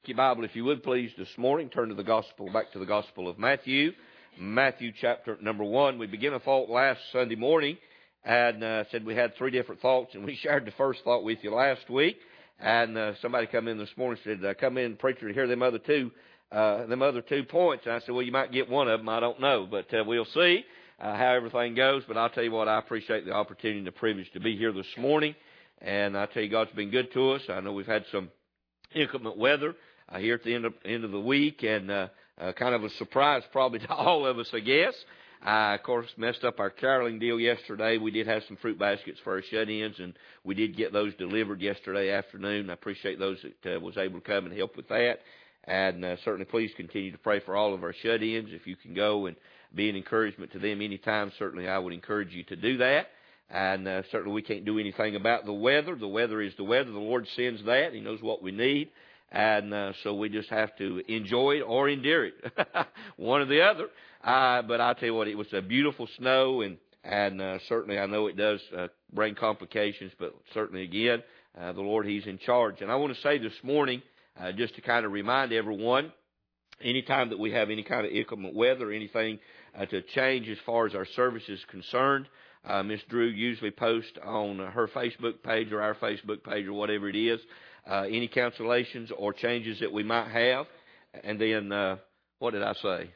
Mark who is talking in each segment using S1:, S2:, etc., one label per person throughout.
S1: Your Bible, if you would please, this morning, turn to the Gospel, back to the Gospel of Matthew, Matthew chapter number 1. We began a thought last Sunday morning and said we had three different thoughts, and we shared the first thought with you last week. And somebody come in this morning and said, come in, preacher, to hear them other two points. And I said, well, you might get one of them, I don't know, but we'll see how everything goes. But I'll tell you what, I appreciate the opportunity and the privilege to be here this morning. And I tell you, God's been good to us. I know we've had some inclement weather here at the end of the week, and kind of a surprise probably to all of us, I guess. Of course, messed up our caroling deal yesterday. We did have some fruit baskets for our shut-ins, and we did get those delivered yesterday afternoon. I appreciate those that was able to come and help with that. And certainly please continue to pray for all of our shut-ins. If you can go and be an encouragement to them anytime, certainly I would encourage you to do that. And certainly we can't do anything about the weather. The weather is the weather. The Lord sends that. He knows what we need. And so we just have to enjoy it or endure it, one or the other. But I'll tell you what, it was a beautiful snow, and certainly I know it does bring complications, but certainly again, the Lord, He's in charge. And I want to say this morning, just to kind of remind everyone, anytime that we have any kind of inclement weather or anything to change as far as our service is concerned, Miss Drew usually posts on her Facebook page or our Facebook page or whatever it is, any cancellations or changes that we might have. And then, what did I say?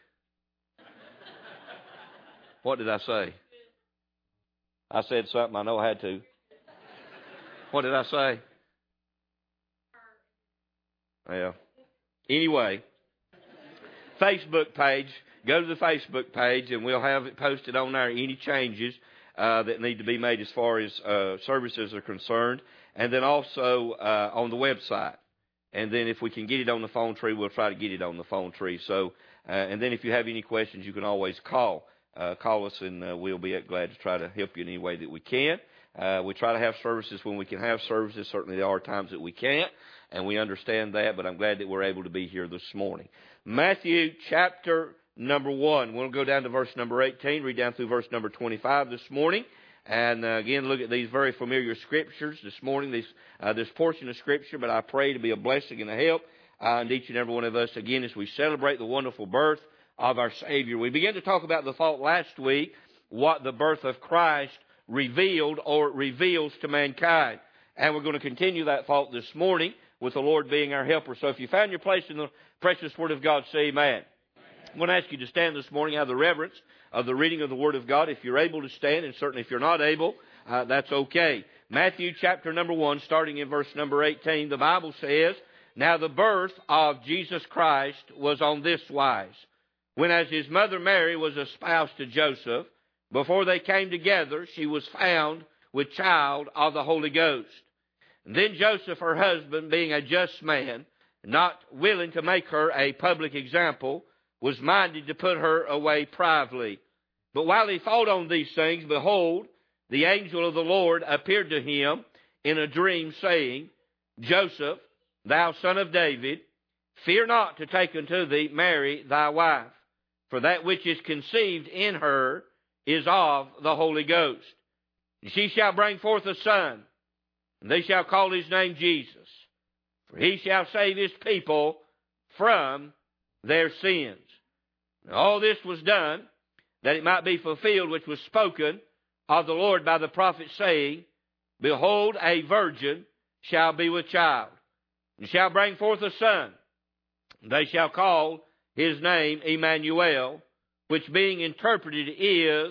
S1: What did I say? I said something I know I had to. What did I say? Well, anyway, Facebook page. Go to the Facebook page, and we'll have it posted on there, any changes that need to be made as far as services are concerned. And then also on the website. And then if we can get it on the phone tree, we'll try to get it on the phone tree. So, and then if you have any questions, you can always call us, and we'll be glad to try to help you in any way that we can. We try to have services when we can have services. Certainly there are times that we can't, and we understand that, but I'm glad that we're able to be here this morning. Matthew chapter number 1. We'll go down to verse number 18, read down through verse number 25 this morning. And again, look at these very familiar scriptures this morning, this portion of Scripture, but I pray to be a blessing and a help to each and every one of us, again, as we celebrate the wonderful birth of our Savior. We began to talk about the thought last week, what the birth of Christ revealed or reveals to mankind. And we're going to continue that thought this morning with the Lord being our helper. So if you found your place in the precious Word of God, say amen. I'm going to ask you to stand this morning out of the reverence of the reading of the Word of God. If you're able to stand, and certainly if you're not able, that's okay. Matthew chapter number 1, starting in verse number 18, the Bible says, Now the birth of Jesus Christ was on this wise. When as his mother Mary was espoused to Joseph, before they came together, she was found with child of the Holy Ghost. And then Joseph, her husband, being a just man, not willing to make her a public example, was minded to put her away privately. But while he thought on these things, behold, the angel of the Lord appeared to him in a dream, saying, Joseph, thou son of David, fear not to take unto thee Mary thy wife, for that which is conceived in her is of the Holy Ghost. And she shall bring forth a son, and they shall call his name Jesus, for he shall save his people from their sins. And all this was done that it might be fulfilled which was spoken of the Lord by the prophet, saying, Behold, a virgin shall be with child, and shall bring forth a son. And they shall call his name Emmanuel, which being interpreted is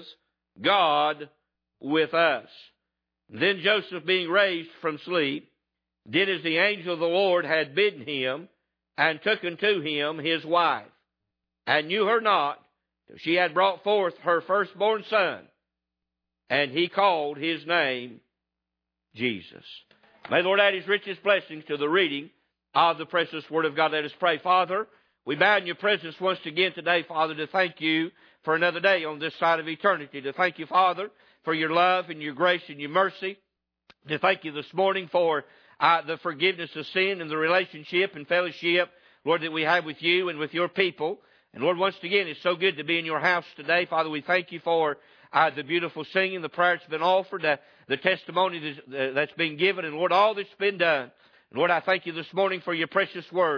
S1: God with us. And then Joseph, being raised from sleep, did as the angel of the Lord had bidden him, and took unto him his wife, and knew her not till she had brought forth her firstborn son, and he called his name Jesus. May the Lord add his richest blessings to the reading of the precious Word of God. Let us pray. Father, we bow in your presence once again today, Father, to thank you for another day on this side of eternity. To thank you, Father, for your love and your grace and your mercy. To thank you this morning for the forgiveness of sin and the relationship and fellowship, Lord, that we have with you and with your people. And Lord, once again, it's so good to be in your house today. Father, we thank you for the beautiful singing, the prayer that's been offered, the testimony that's been given, and Lord, all that's been done. And Lord, I thank you this morning for your precious word.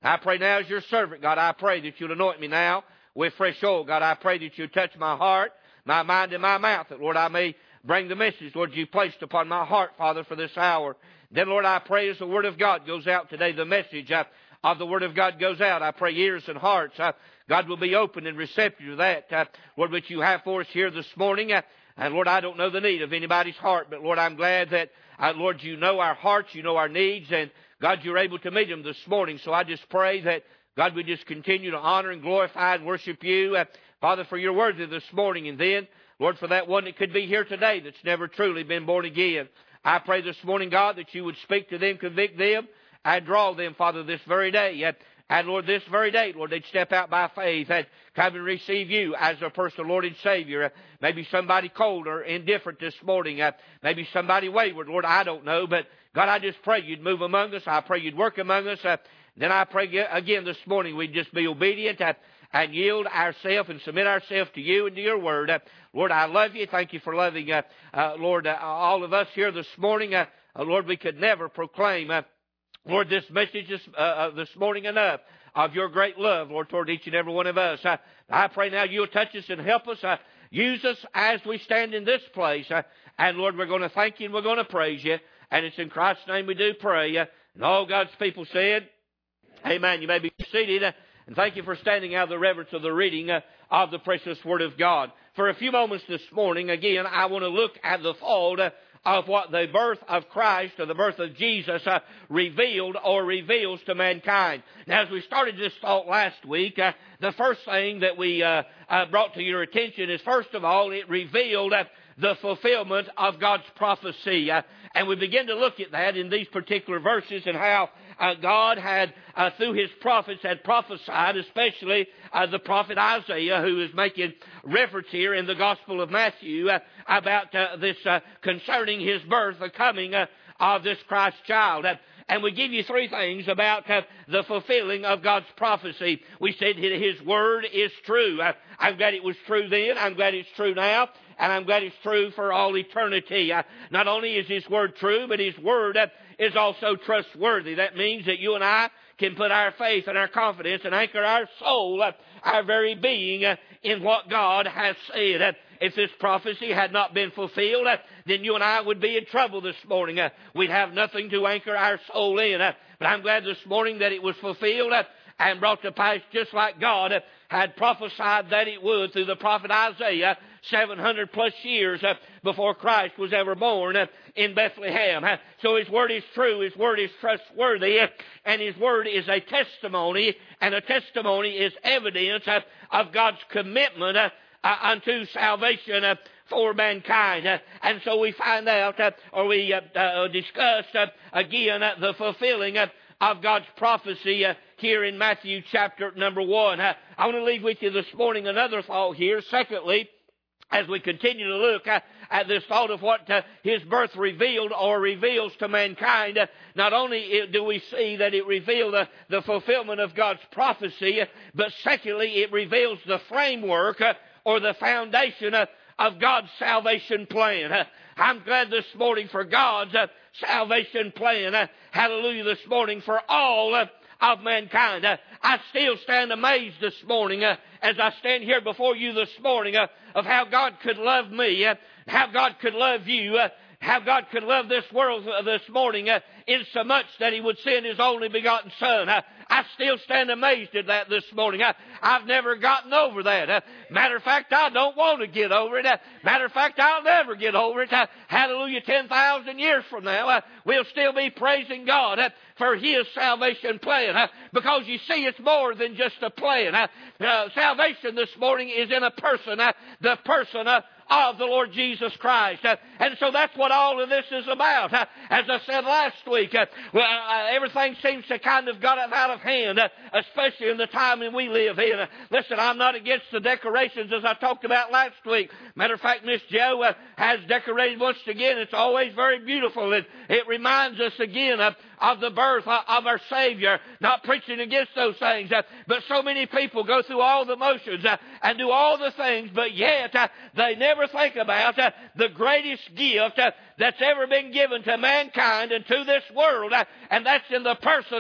S1: I pray now as your servant, God, I pray that you'll anoint me now with fresh oil. God, I pray that you'll touch my heart, my mind, and my mouth, that, Lord, I may bring the message, Lord, you placed upon my heart, Father, for this hour. Then, Lord, I pray as the Word of God goes out today, the message of the Word of God goes out. I pray ears and hearts, God, will be open and receptive to that, Lord, which you have for us here this morning. And, Lord, I don't know the need of anybody's heart, but, Lord, I'm glad that, Lord, you know our hearts, you know our needs, and, God, you're able to meet them this morning. So I just pray that, God, we just continue to honor and glorify and worship you, Father, for your word this morning. And then, Lord, for that one that could be here today that's never truly been born again, I pray this morning, God, that you would speak to them, convict them, and draw them, Father, this very day. And, Lord, this very day, Lord, they'd step out by faith and come and receive you as their personal Lord and Savior. Maybe somebody cold or indifferent this morning. Maybe somebody wayward. Lord, I don't know. But, God, I just pray you'd move among us. I pray you'd work among us. Then I pray again this morning we'd just be obedient and yield ourselves and submit ourselves to you and to your word. Lord, I love you. Thank you for loving, Lord, all of us here this morning. Lord, we could never proclaim, Lord, this message this morning enough of your great love, Lord, toward each and every one of us. I pray now you'll touch us and help us. Use us as we stand in this place. And, Lord, we're going to thank you and we're going to praise you. And it's in Christ's name we do pray. And all God's people said, amen. You may be seated. And thank you for standing out of the reverence of the reading of the precious Word of God. For a few moments this morning, again, I want to look at the fold of what the birth of Christ or the birth of Jesus revealed or reveals to mankind. Now, as we started this thought last week, the first thing that we brought to your attention is, first of all, it revealed the fulfillment of God's prophecy. And we begin to look at that in these particular verses and how God had, through His prophets, had prophesied, especially the prophet Isaiah, who is making reference here in the Gospel of Matthew about this concerning His birth, the coming of this Christ child. And we give you three things about the fulfilling of God's prophecy. We said that His Word is true. I'm glad it was true then. I'm glad it's true now. And I'm glad it's true for all eternity. Not only is His Word true, but His Word is also trustworthy. That means that you and I can put our faith and our confidence and anchor our soul, our very being, in what God has said. If this prophecy had not been fulfilled, then you and I would be in trouble this morning. We'd have nothing to anchor our soul in. But I'm glad this morning that it was fulfilled and brought to pass just like God had prophesied that it would through the prophet Isaiah 700 plus years before Christ was ever born in Bethlehem. So His Word is true, His Word is trustworthy, and His Word is a testimony, and a testimony is evidence of God's commitment unto salvation for mankind. And so we find out, or we discuss again the fulfilling of God's prophecy here in Matthew chapter number 1. I want to leave with you this morning another thought here. Secondly, as we continue to look at this thought of what His birth revealed or reveals to mankind, not only do we see that it revealed the fulfillment of God's prophecy, but secondly, it reveals the framework or the foundation of God's salvation plan. I'm glad this morning for God's salvation plan. Hallelujah, this morning for all of mankind. I still stand amazed this morning as I stand here before you this morning of how God could love me, how God could love you, how God could love this world this morning in so much that He would send His only begotten Son. I still stand amazed at that this morning. I've never gotten over that. Matter of fact, I don't want to get over it. Matter of fact, I'll never get over it. Hallelujah, 10,000 years from now, we'll still be praising God for His salvation plan. Because you see, it's more than just a plan. Salvation this morning is in a person, the person of the Lord Jesus Christ. And so that's what all of this is about. As I said last week, everything seems to kind of got out of hand, especially in the time that we live in. Listen, I'm not against the decorations as I talked about last week. Matter of fact, Miss Joe has decorated once again. It's always very beautiful. It reminds us again of the birth of our Savior. Not preaching against those things, but so many people go through all the motions and do all the things, but yet they never think about the greatest gift that's ever been given to mankind and to this world, and that's in the person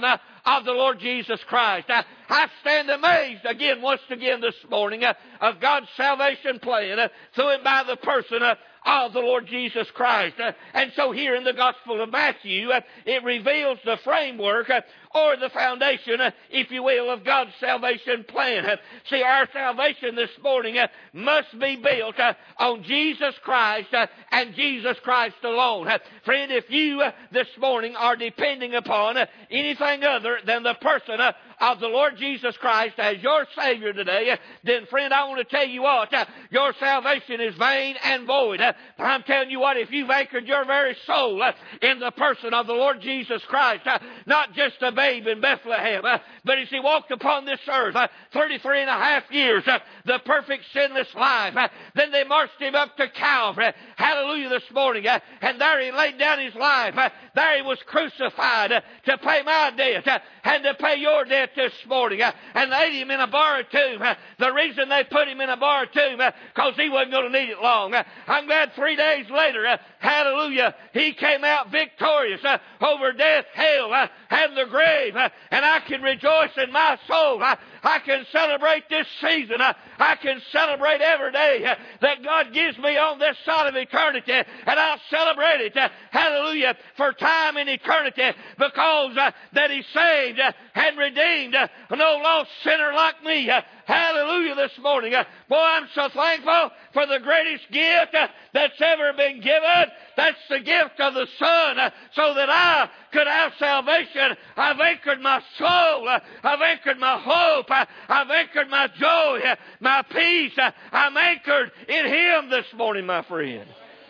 S1: of the Lord Jesus Christ. I stand amazed again, once again this morning, of God's salvation plan through and by the person of the Lord Jesus Christ. And so here in the Gospel of Matthew, it reveals the framework or the foundation, if you will, of God's salvation plan. See, our salvation this morning must be built on Jesus Christ and Jesus Christ alone. Friend, if you this morning are depending upon anything other than the person of the Lord Jesus Christ as your Savior today, then friend, I want to tell you what, your salvation is vain and void. But I'm telling you what, if you've anchored your very soul in the person of the Lord Jesus Christ, not just a babe in Bethlehem, but as He walked upon this earth 33 and a half years, the perfect sinless life, then they marched Him up to Calvary, hallelujah, this morning, and there He laid down His life, there He was crucified to pay my debt and to pay your debt this morning, and laid Him in a borrowed tomb. The reason they put Him in a borrowed tomb, because He wasn't going to need it long. I'm glad 3 days later, hallelujah, He came out victorious over death, hell, and the grave, and I can rejoice in my soul. I can celebrate this season. I can celebrate every day that God gives me on this side of eternity, and I'll celebrate it, hallelujah, for time and eternity, because that He saved and redeemed no lost sinner like me. Hallelujah this morning. Boy, I'm so thankful for the greatest gift that's ever been given. That's the gift of the Son, so that I could have salvation. I've anchored my soul. I've anchored my hope. I've anchored my joy, my peace. I'm anchored in Him this morning, my friend.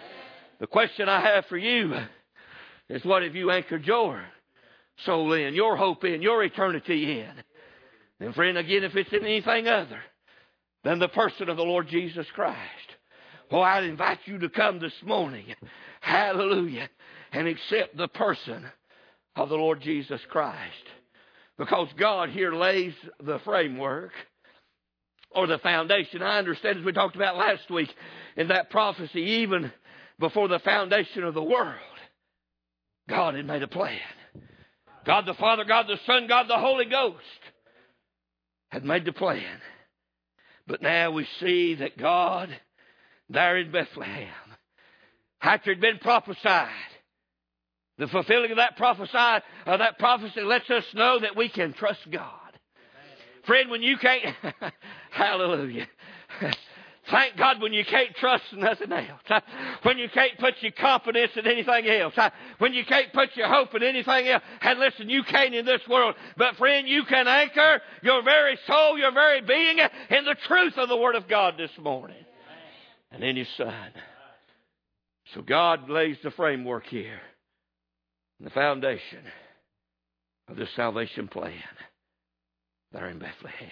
S1: The question I have for you is, what have you anchored your soul in, your hope in, your eternity in? And friend, again, if it's in anything other than the person of the Lord Jesus Christ, I'd invite you to come this morning, hallelujah, and accept the person of the Lord Jesus Christ. Because God here lays the framework or the foundation. I understand, as we talked about last week, in that prophecy, even before the foundation of the world, God had made a plan. God the Father, God the Son, God the Holy Ghost had made the plan. But now we see that God, there in Bethlehem, after it had been prophesied, the fulfilling of that prophecy lets us know that we can trust God. Friend, when you can't, hallelujah. Thank God when you can't trust nothing else. When you can't put your confidence in anything else. When you can't put your hope in anything else. And listen, you can't in this world. But friend, you can anchor your very soul, your very being in the truth of the Word of God this morning. And in His Son. So God lays the framework here. The foundation of the salvation plan there in Bethlehem.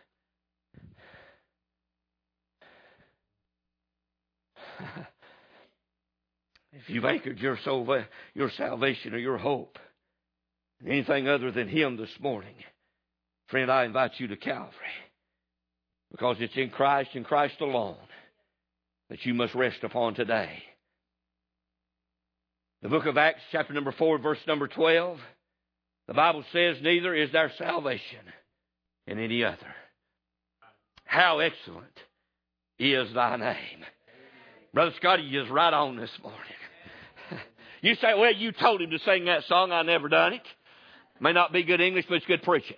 S1: If you've anchored your soul, your salvation or your hope in anything other than Him this morning, friend, I invite you to Calvary. Because it's in Christ and Christ alone that you must rest upon today. The book of Acts, chapter number 4, verse number 12, the Bible says, neither is there salvation in any other. How excellent is thy name. Brother Scotty, you're just right on this morning. You say, well, you told him to sing that song. I never done it. May not be good English, but it's good preaching.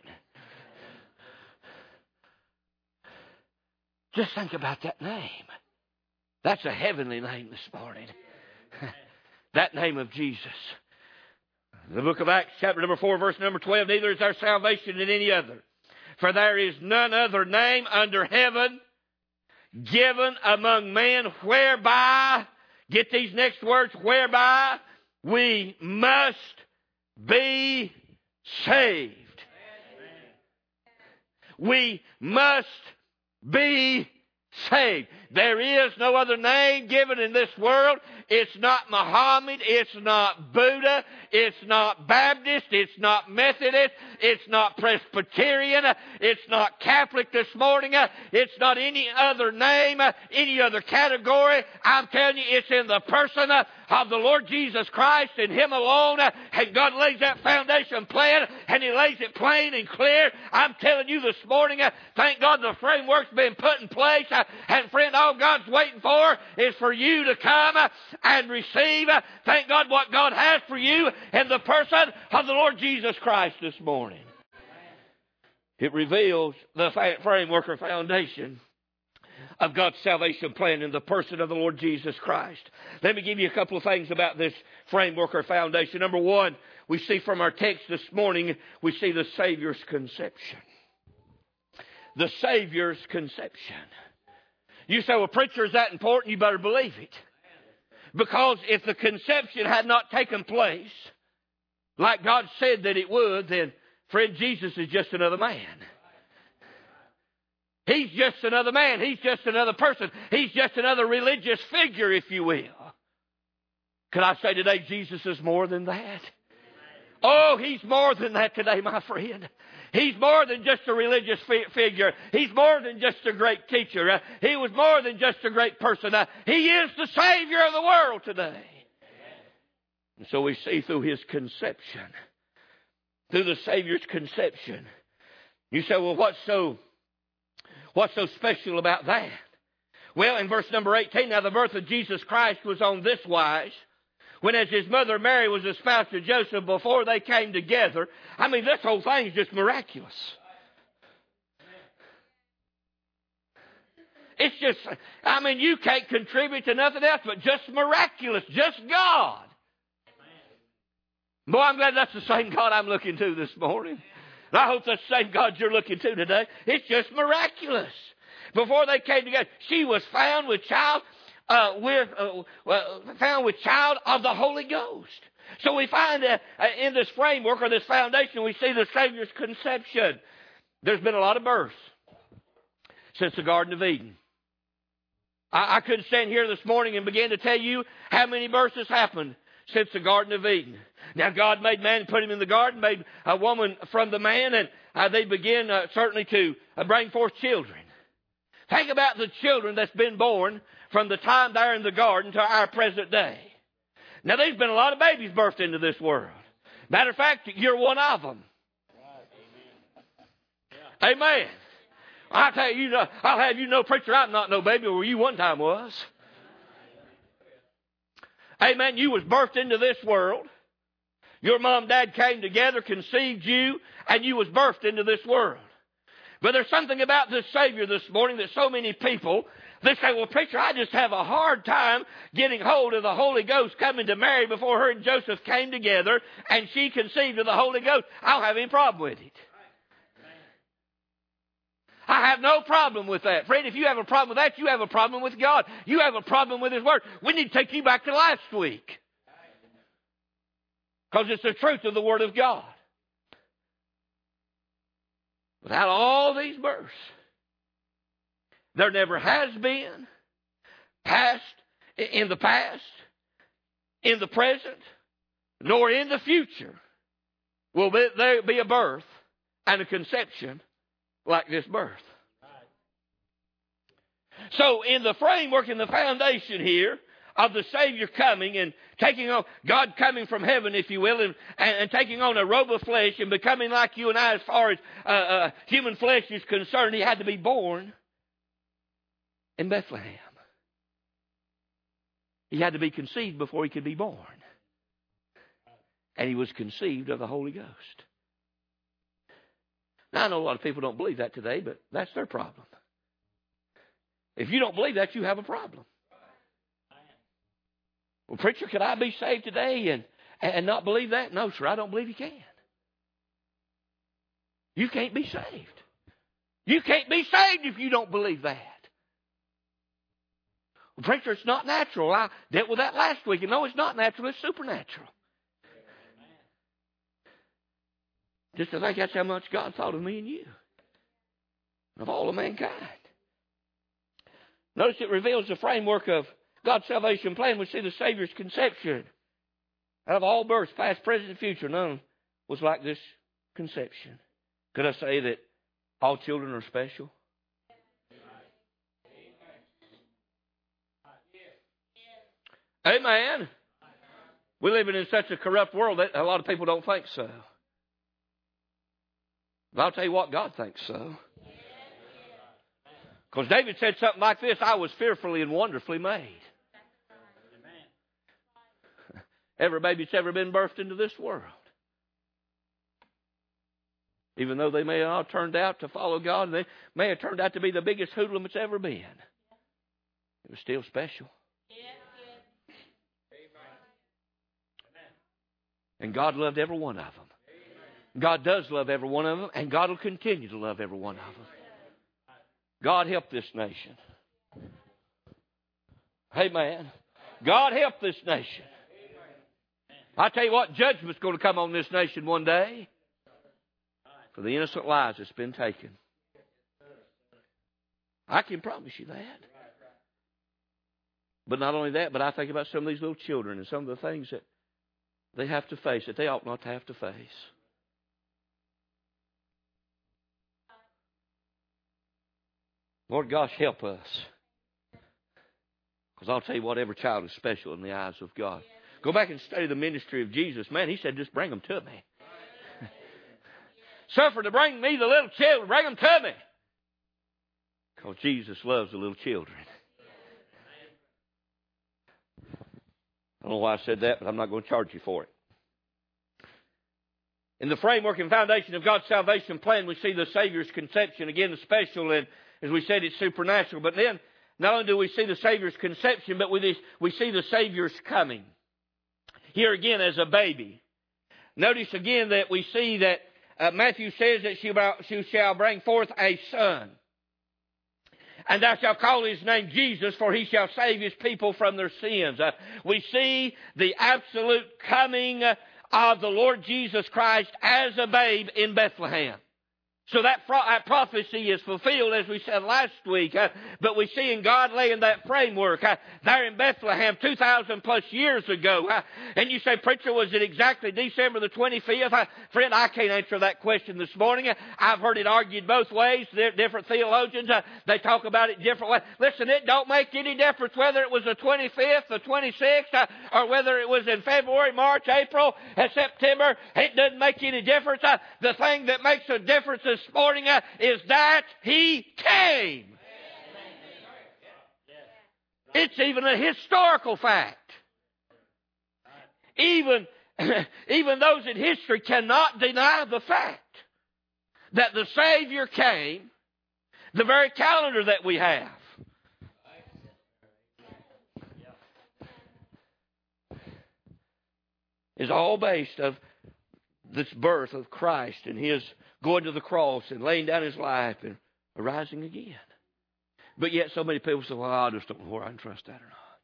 S1: Just think about that name. That's a heavenly name this morning. That name of Jesus. The book of Acts, chapter number 4, verse number 12, neither is there salvation in any other. For there is none other name under heaven given among men whereby, get these next words, whereby we must be saved. We must be saved. There is no other name given in this world. It's not Muhammad. It's not Buddha. It's not Baptist. It's not Methodist. It's not Presbyterian. It's not Catholic this morning. It's not any other name, any other category. I'm telling you, it's in the person of the Lord Jesus Christ and Him alone. And God lays that foundation plain, and He lays it plain and clear. I'm telling you this morning, thank God the framework's been put in place. And friend, all God's waiting for is for you to come and receive. Thank God what God has for you in the person of the Lord Jesus Christ this morning. It reveals the framework or foundation of God's salvation plan in the person of the Lord Jesus Christ. Let me give you a couple of things about this framework or foundation. Number one, we see from our text this morning, we see the Savior's conception. The Savior's conception. You say, well, preacher, is that important? You better believe it. Because if the conception had not taken place, like God said that it would, then, friend, Jesus is just another man. He's just another man. He's just another person. He's just another religious figure, if you will. Could I say today, Jesus is more than that? Oh, He's more than that today, my friend. He's more than just a religious figure. He's more than just a great teacher. He was more than just a great person. He is the Savior of the world today. And so we see through His conception, through the Savior's conception. You say, well, what's so special about that? Well, in verse number 18, now the birth of Jesus Christ was on this wise. When as His mother Mary was espoused to Joseph before they came together. I mean, this whole thing is just miraculous. It's just, I mean, you can't contribute to nothing else but just miraculous, just God. Boy, I'm glad that's the same God I'm looking to this morning. And I hope that's the same God you're looking to today. It's just miraculous. Before they came together, she was found with child. Found with child of the Holy Ghost. So we find in this framework or this foundation, we see the Savior's conception. There's been a lot of births since the Garden of Eden. I couldn't stand here this morning and begin to tell you how many births has happened since the Garden of Eden. Now God made man and put him in the garden, made a woman from the man, and they begin certainly to bring forth children. Think about the children that's been born from the time they're in the garden to our present day. Now, there's been a lot of babies birthed into this world. Matter of fact, you're one of them. Amen. I'll tell you, I'll have you know, preacher, I'm not no baby, where you one time was. Amen. You was birthed into this world. Your mom and dad came together, conceived you, and you was birthed into this world. But there's something about this Savior this morning that so many people, they say, well, preacher, I just have a hard time getting hold of the Holy Ghost coming to Mary before her and Joseph came together and she conceived of the Holy Ghost. I don't have any problem with it. I have no problem with that. Friend, if you have a problem with that, you have a problem with God. You have a problem with His Word. We need to take you back to last week. Because it's the truth of the Word of God. Without all these births, there never has been, in the past, in the present, nor in the future will there be a birth and a conception like this birth. So in the framework and the foundation here of the Savior coming and taking on, God coming from heaven, if you will, and taking on a robe of flesh and becoming like you and I as far as human flesh is concerned, He had to be born in Bethlehem. He had to be conceived before He could be born. And He was conceived of the Holy Ghost. Now, I know a lot of people don't believe that today, but that's their problem. If you don't believe that, you have a problem. Well, preacher, could I be saved today and not believe that? No, sir, I don't believe you can. You can't be saved. You can't be saved if you don't believe that. Well, preacher, it's not natural. I dealt with that last week. And no, it's not natural. It's supernatural. Just to think that's how much God thought of me and you. Of all of mankind. Notice it reveals the framework of God's salvation plan. We see the Savior's conception. Out of all births, past, present, and future, none was like this conception. Could I say that all children are special? Amen. We're living in such a corrupt world that a lot of people don't think so. But I'll tell you what, God thinks so. Because David said something like this, I was fearfully and wonderfully made. Every baby that's ever been birthed into this world. Even though they may have all turned out to follow God, they may have turned out to be the biggest hoodlum it's ever been. It was still special. And God loved every one of them. God does love every one of them, and God will continue to love every one of them. God help this nation. Amen. God help this nation. I tell you what, judgment's going to come on this nation one day for the innocent lives that's been taken. I can promise you that. But not only that, but I think about some of these little children and some of the things that they have to face that they ought not to have to face. Lord gosh, help us. Because I'll tell you what, every child is special in the eyes of God. Go back and study the ministry of Jesus. Man, he said, just bring them to me. Suffer to bring me the little children. Bring them to me. Because Jesus loves the little children. I don't know why I said that, but I'm not going to charge you for it. In the framework and foundation of God's salvation plan, we see the Savior's conception. Again, the special, and as we said, it's supernatural. But then, not only do we see the Savior's conception, but we see the Savior's coming. Here again as a baby. Notice again that we see that Matthew says that she shall bring forth a son. And thou shalt call his name Jesus, for he shall save his people from their sins. We see the absolute coming of the Lord Jesus Christ as a babe in Bethlehem. So that prophecy is fulfilled, as we said last week. But we see in God laying that framework there in Bethlehem 2,000 plus years ago. And you say, preacher, was it exactly December the 25th? Friend, I can't answer that question this morning. I've heard it argued both ways. Different theologians, they talk about it different ways. Listen, it don't make any difference whether it was the 25th, the 26th, or whether it was in February, March, April, and September. It doesn't make any difference. The thing that makes a difference this morning is that He came. It's even a historical fact. Even those in history cannot deny the fact that the Savior came. The very calendar that we have is all based of this birth of Christ and His going to the cross and laying down His life and arising again. But yet so many people say, well, I just don't know whether I can trust that or not.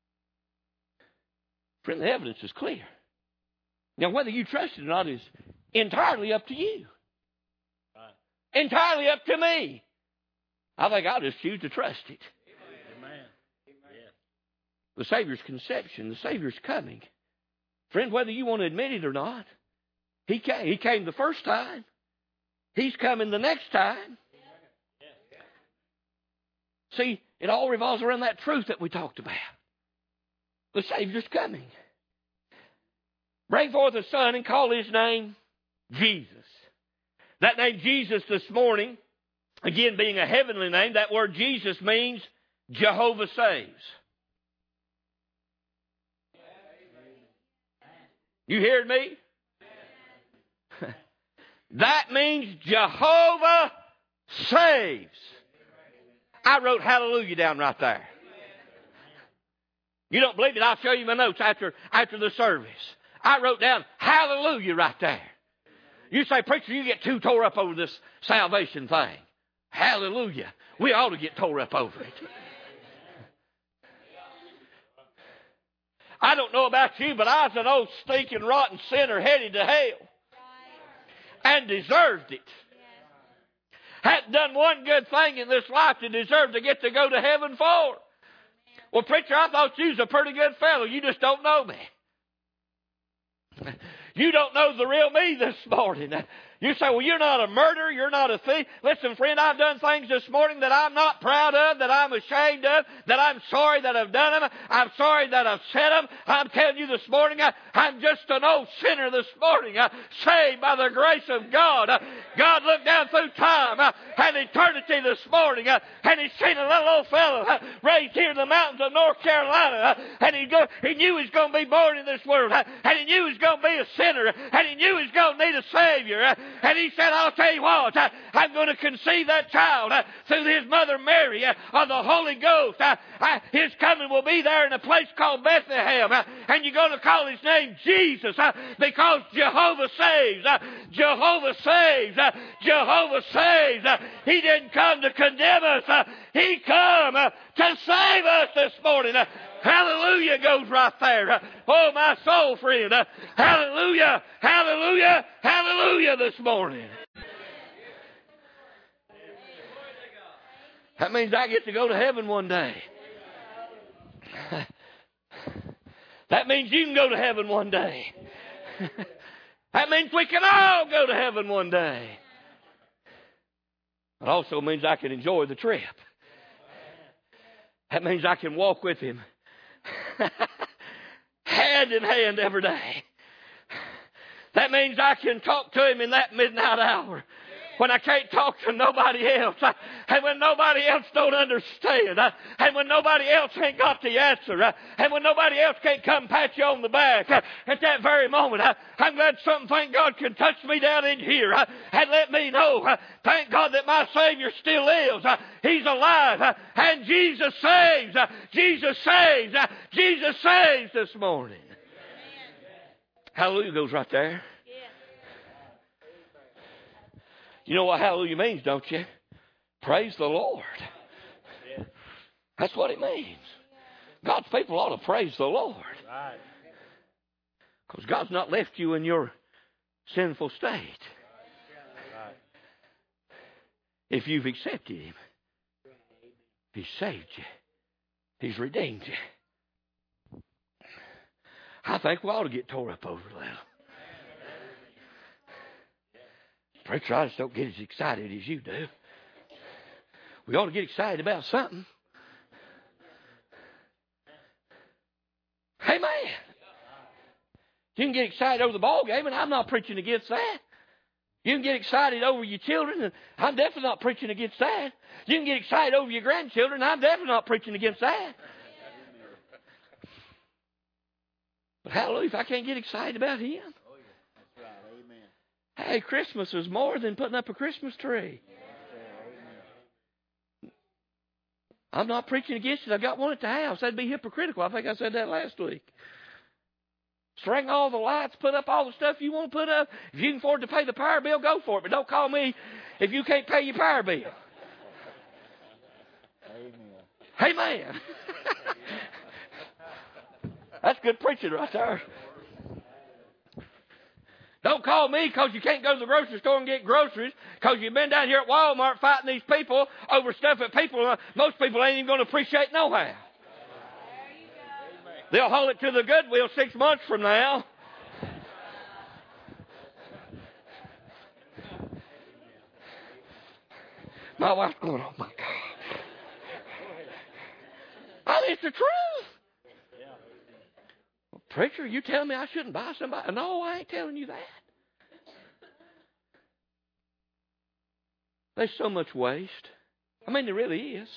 S1: Friend, the evidence is clear. Now, whether you trust it or not is entirely up to you. Entirely up to me. I think I'll just choose to trust it. Amen. The Savior's conception, the Savior's coming. Friend, whether you want to admit it or not, He came. He came the first time. He's coming the next time. See, it all revolves around that truth that we talked about. The Savior's coming. Bring forth a son and call his name Jesus. That name Jesus this morning, again being a heavenly name, that word Jesus means Jehovah saves. You heard me? That means Jehovah saves. I wrote hallelujah down right there. You don't believe it? I'll show you my notes after the service. I wrote down hallelujah right there. You say, preacher, you get too tore up over this salvation thing. Hallelujah. We ought to get tore up over it. I don't know about you, but I was an old stinking rotten sinner headed to hell. And deserved it. Had done one good thing in this life to deserve to get to go to heaven for. Well, preacher, I thought you was a pretty good fellow. You just don't know me. You don't know the real me this morning. You say, well, you're not a murderer, you're not a thief. Listen, friend, I've done things this morning that I'm not proud of, that I'm ashamed of, that I'm sorry that I've done them. I'm sorry that I've said them. I'm telling you this morning, I'm just an old sinner this morning, saved by the grace of God. God looked down through time and eternity this morning, and He's seen a little old fellow raised here in the mountains of North Carolina, and He knew He was going to be born in this world, and He knew He was going to be a sinner, and He knew He was going to need a Savior. And He said, I'll tell you what, I'm going to conceive that child through His mother Mary of the Holy Ghost. His coming will be there in a place called Bethlehem. And you're going to call His name Jesus because Jehovah saves. Jehovah saves. Jehovah saves. He didn't come to condemn us. He come to save us this morning. Hallelujah goes right there. Oh, my soul friend. Hallelujah, hallelujah, hallelujah this morning. That means I get to go to heaven one day. That means you can go to heaven one day. That means we can all go to heaven one day. It also means I can enjoy the trip. That means I can walk with Him hand in hand every day. That means I can talk to Him in that midnight hour when I can't talk to nobody else, and when nobody else don't understand, and when nobody else ain't got the answer, and when nobody else can't come pat you on the back. At that very moment, I'm glad something, thank God, can touch me down in here and let me know, thank God that my Savior still lives. He's alive, and Jesus saves. Jesus saves. Jesus saves this morning. Hallelujah goes right there. You know what hallelujah means, don't you? Praise the Lord. That's what it means. God's people ought to praise the Lord. Because God's not left you in your sinful state. If you've accepted Him, He's saved you. He's redeemed you. I think we ought to get tore up over that. Preacher, I just don't get as excited as you do. We ought to get excited about something. Amen. You can get excited over the ball game, and I'm not preaching against that. You can get excited over your children, and I'm definitely not preaching against that. You can get excited over your grandchildren, and I'm definitely not preaching against that. But hallelujah, if I can't get excited about Him. Hey, Christmas is more than putting up a Christmas tree. I'm not preaching against it. I've got one at the house. That'd be hypocritical. I think I said that last week. String all the lights, put up all the stuff you want to put up. If you can afford to pay the power bill, go for it. But don't call me if you can't pay your power bill. Amen. Amen. That's good preaching right there. Don't call me because you can't go to the grocery store and get groceries because you've been down here at Walmart fighting these people over stuff that most people ain't even going to appreciate no how. They'll haul it to the Goodwill 6 months from now. My wife's going, oh my God. I mean, it's the truth. Well, preacher, you tell me I shouldn't buy somebody? No, I ain't telling you that. There's so much waste. I mean, there really is.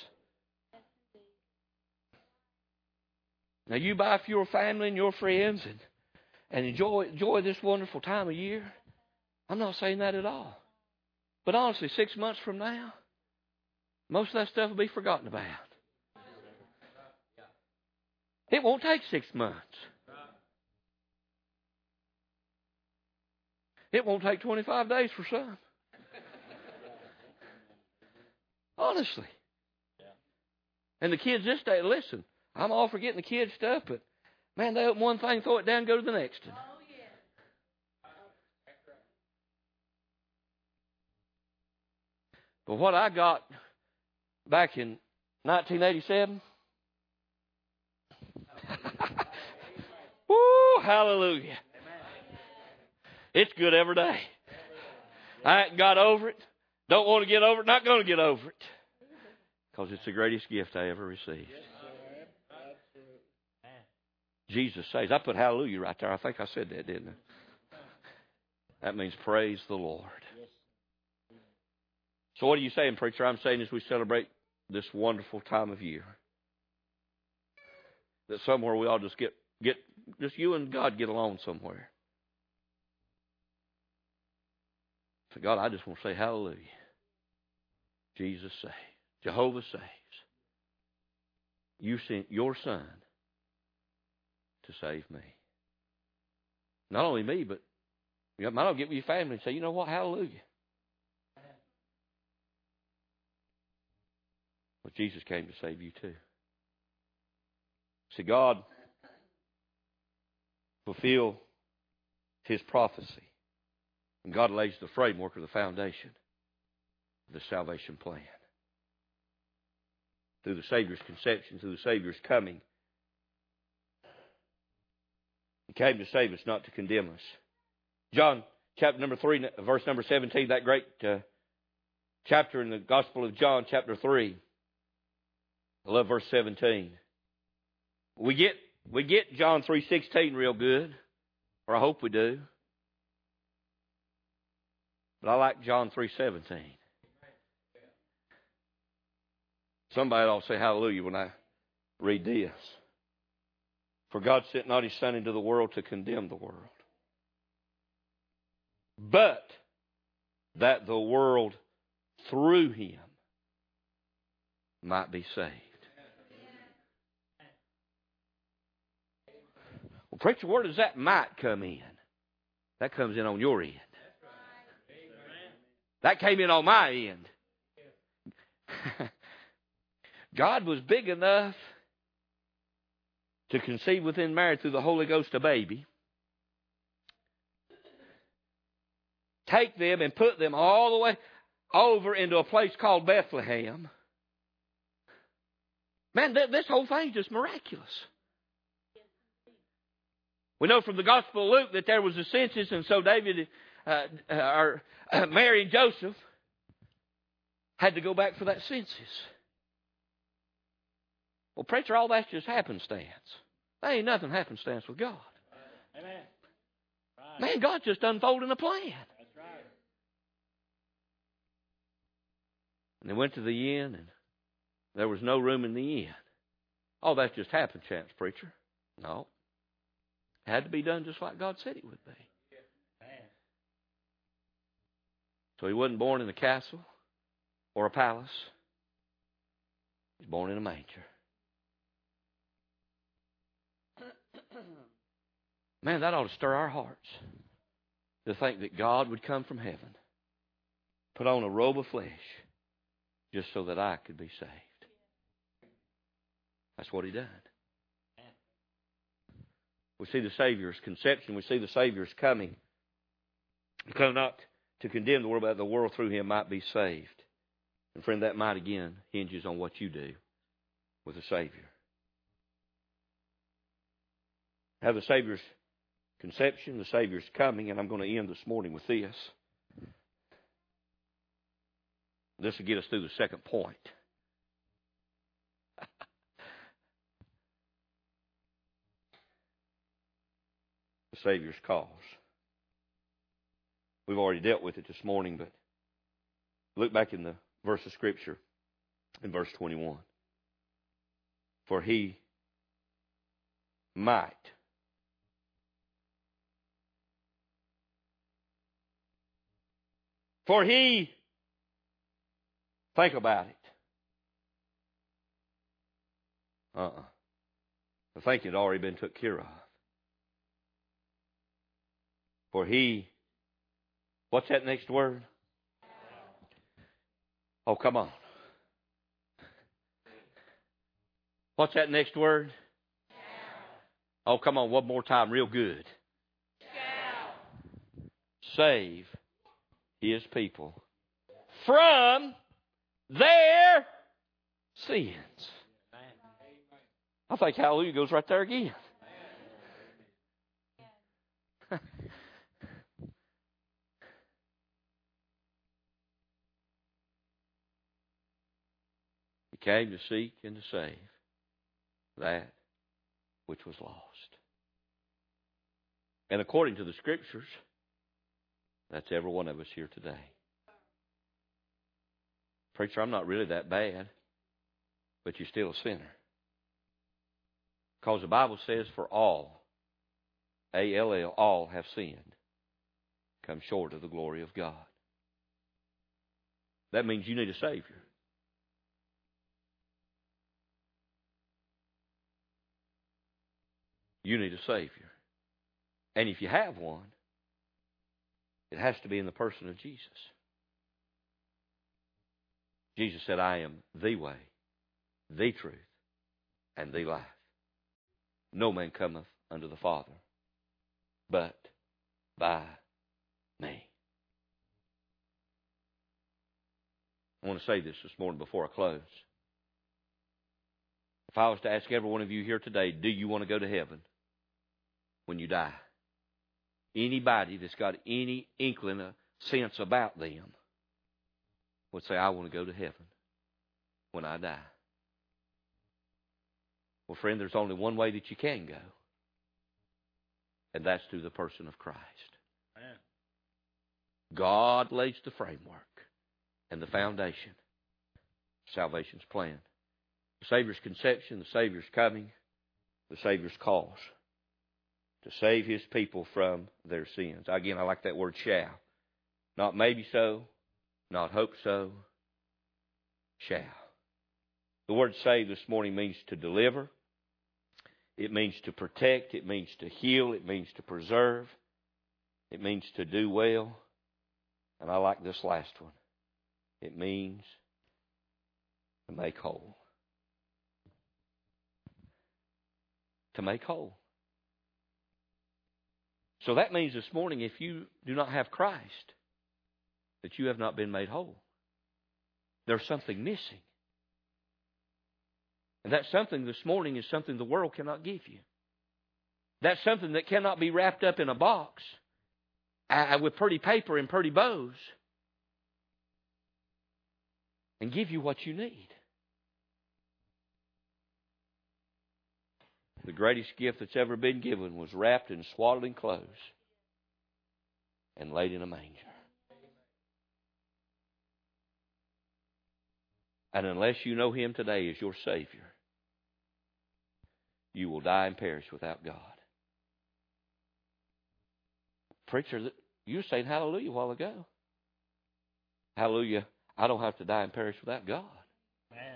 S1: Now, you buy for your family and your friends and enjoy this wonderful time of year. I'm not saying that at all. But honestly, 6 months from now, most of that stuff will be forgotten about. It won't take 6 months. It won't take 25 days for some. Honestly. And the kids this day, listen, I'm all for getting the kids stuff, but man, they open one thing, throw it down, go to the next one. But what I got back in 1987, woo, hallelujah. It's good every day. I ain't got over it. Don't want to get over it. Not going to get over it. Because it's the greatest gift I ever received. Jesus saves. I put hallelujah right there. I think I said that, didn't I? That means praise the Lord. So what are you saying, preacher? I'm saying as we celebrate this wonderful time of year, that somewhere we all just get just you and God get along somewhere. So God, I just want to say hallelujah. Jesus saves. Jehovah saves. You sent your Son to save me. Not only me, but you might as well get with your family and say, you know what, hallelujah. But Jesus came to save you too. See, God fulfilled His prophecy. And God lays the framework of the foundation of the salvation plan. Through the Savior's conception, through the Savior's coming. He came to save us, not to condemn us. John chapter number 3, verse number 17, that great chapter in the Gospel of John, chapter 3. I love verse 17. We get John 3:16 real good, or I hope we do. But I like John 3:17. Somebody ought to say hallelujah when I read this. For God sent not His Son into the world to condemn the world, but that the world through Him might be saved. Well, preacher, where does that might come in? That comes in on your end. That came in on my end. God was big enough to conceive within Mary through the Holy Ghost a baby, take them and put them all the way over into a place called Bethlehem. Man, this whole thing is just miraculous. We know from the Gospel of Luke that there was a census, and so Mary and Joseph had to go back for that census. Well, preacher, all that's just happenstance. There ain't nothing happenstance with God. Amen. Right. Man, God's just unfolding a plan. That's right. And they went to the inn, and there was no room in the inn. Oh, that's just happenstance, preacher. No. It had to be done just like God said it would be. So He wasn't born in a castle or a palace. He was born in a manger. Man, that ought to stir our hearts to think that God would come from heaven, put on a robe of flesh, just so that I could be saved. That's what He done. We see the Savior's conception. We see the Savior's coming. He come not to condemn the world, but that the world through Him might be saved. And friend, that might again hinges on what you do with the Savior. Have the Savior's conception, the Savior's coming, and I'm going to end this morning with this. This will get us through the second point. The Savior's cause. We've already dealt with it this morning, but look back in the verse of Scripture in verse 21. For He might. For He, think about it. The thinking had already been took care of. For He, what's that next word? Oh, come on. What's that next word? Oh, come on, one more time, real good. Save His people from their sins. I think hallelujah goes right there again. He came to seek and to save that which was lost. And according to the Scriptures, that's every one of us here today. Preacher, I'm not really that bad, but you're still a sinner. Because the Bible says for all, A-L-L, all have sinned, come short of the glory of God. That means you need a Savior. You need a Savior. And if you have one, it has to be in the person of Jesus. Jesus said, I am the way, the truth, and the life. No man cometh unto the Father but by me. I want to say this morning before I close. If I was to ask every one of you here today, do you want to go to heaven when you die? Anybody that's got any inkling of sense about them would say, I want to go to heaven when I die. Well, friend, there's only one way that you can go, and that's through the person of Christ. Amen. God lays the framework and the foundation of salvation's plan. The Savior's conception, the Savior's coming, the Savior's cause to save His people from their sins. Again, I like that word shall. Not maybe so, not hope so, shall. The word save this morning means to deliver. It means to protect. It means to heal. It means to preserve. It means to do well. And I like this last one. It means to make whole. To make whole. So that means this morning, if you do not have Christ, that you have not been made whole. There's something missing. And that something this morning is something the world cannot give you. That's something that cannot be wrapped up in a box with pretty paper and pretty bows and give you what you need. The greatest gift that's ever been given was wrapped in swaddling clothes and laid in a manger. And unless you know Him today as your Savior, you will die and perish without God. Preacher, you were saying hallelujah a while ago. Hallelujah, I don't have to die and perish without God. Man.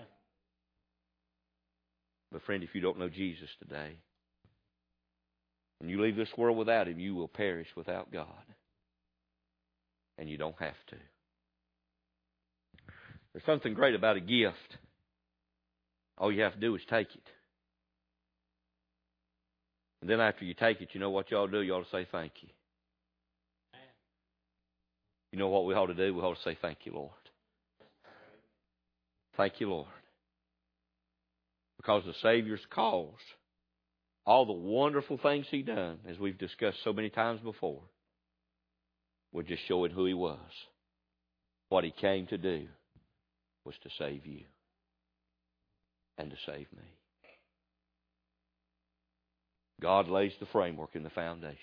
S1: But friend, if you don't know Jesus today, and you leave this world without Him, you will perish without God. And you don't have to. There's something great about a gift. All you have to do is take it. And then after you take it, you know what you ought to do? You ought to say thank you. You know what we ought to do? We ought to say thank you, Lord. Thank you, Lord. Because the Savior's cause, all the wonderful things He done, as we've discussed so many times before, were just showing who He was. What He came to do was to save you and to save me. God lays the framework and the foundation.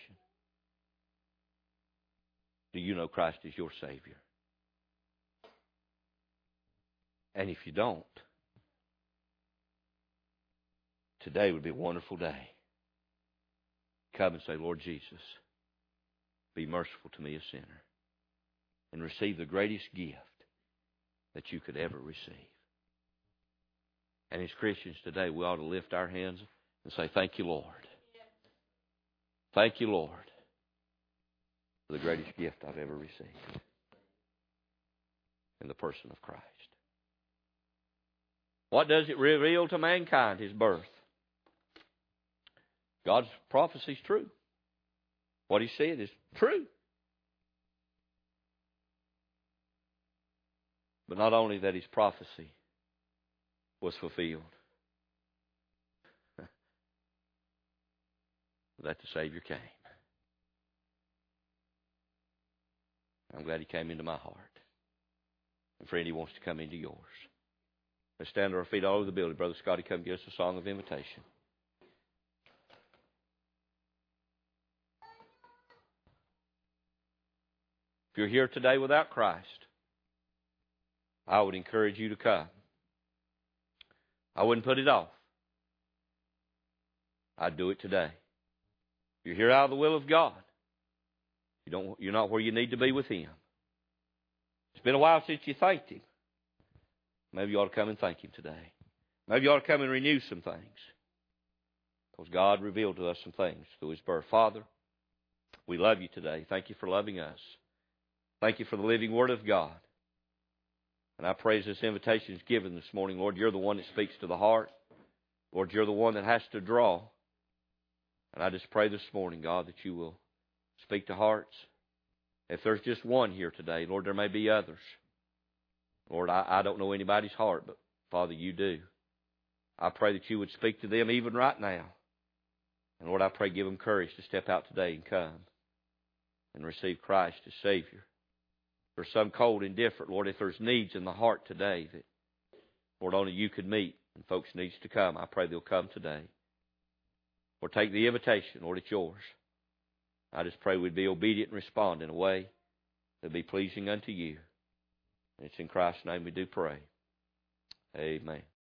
S1: Do you know Christ is your Savior? And if you don't, today would be a wonderful day. Come and say, Lord Jesus, be merciful to me, a sinner, and receive the greatest gift that you could ever receive. And as Christians today, we ought to lift our hands and say, thank you, Lord. Thank you, Lord, for the greatest gift I've ever received in the person of Christ. What does it reveal to mankind? His birth. God's prophecy is true. What He said is true. But not only that his prophecy was fulfilled, but that the Savior came. I'm glad he came into my heart. And friend, he wants to come into yours. Let's stand on our feet all over the building. Brother Scotty, come give us a song of invitation. If you're here today without Christ, I would encourage you to come. I wouldn't put it off. I'd do it today. If you're here out of the will of God, you're not where you need to be with Him. It's been a while since you thanked Him. Maybe you ought to come and thank Him today. Maybe you ought to come and renew some things. Because God revealed to us some things through His birth. Father, we love you today. Thank you for loving us. Thank you for the living Word of God. And I pray as this invitation is given this morning, Lord, you're the one that speaks to the heart. Lord, you're the one that has to draw. And I just pray this morning, God, that you will speak to hearts. If there's just one here today, Lord, there may be others. Lord, I don't know anybody's heart, but Father, you do. I pray that you would speak to them even right now. And Lord, I pray give them courage to step out today and come and receive Christ as Savior. For some cold, indifferent, Lord, if there's needs in the heart today that, Lord, only you could meet, and folks needs to come, I pray they'll come today. Lord, take the invitation. Lord, it's yours. I just pray we'd be obedient and respond in a way that be pleasing unto you. And it's in Christ's name we do pray. Amen.